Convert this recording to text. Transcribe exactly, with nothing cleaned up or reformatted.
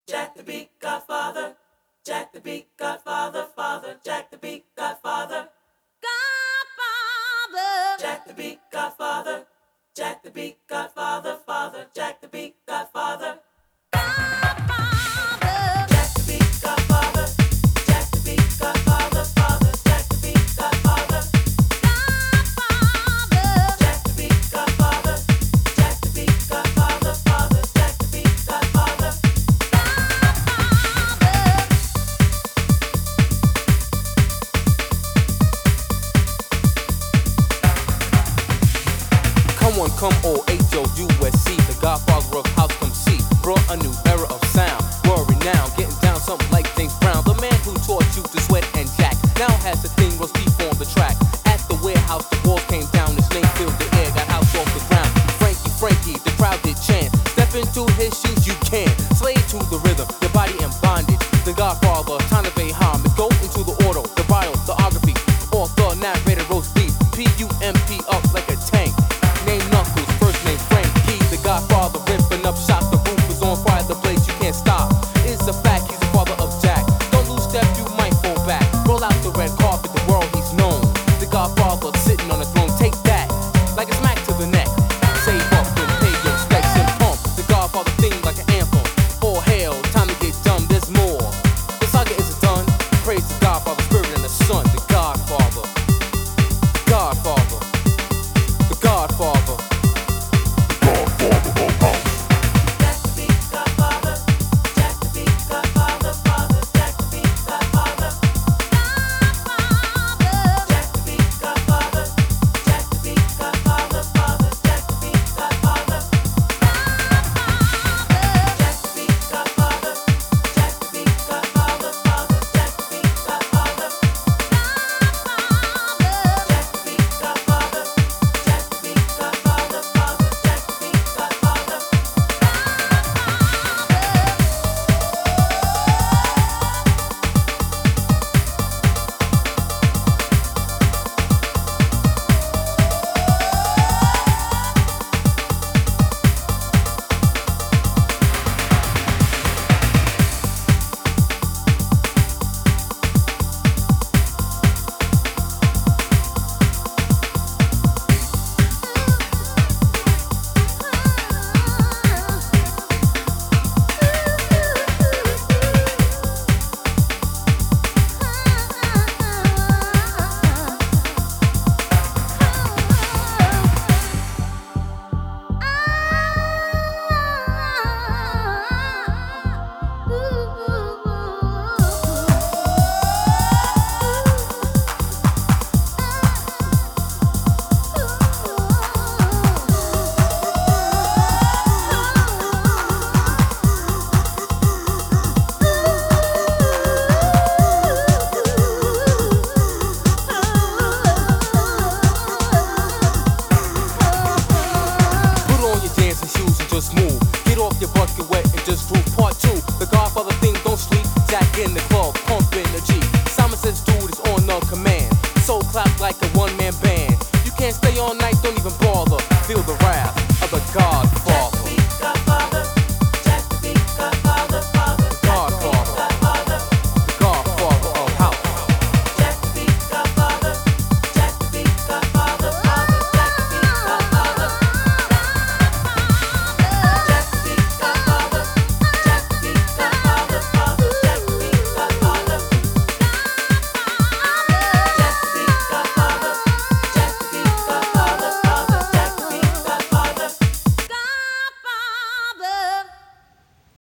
Jack the Beat Godfather, Jack the Beat Godfather, Father, Jack the Beat Godfather, Godfather, Jack the Beat Godfather, Jack the Beat Godfather, Father, Jack the Beat Godfather, Godfather, Jack the Beat Godfather, Jack the Beat Godfather, Father, Jack the Beat Godfather, Godfather, Jack the Beat Godfather, Jack the Beat Godfather, Father, Jack the Beat Godfather. Come on, come all H O U S C, the Godfather of House come see. Brought a new era of sound, world renowned, getting down something like James Brown. The man who taught you to sweat and jack, now has the thing roast deep on the track. At the warehouse, the walls came down, his name filled the air, got house off the ground. Frankie, Frankie, the crowd did chant. Step into his shoes, you can. Slave to the rhythm, your body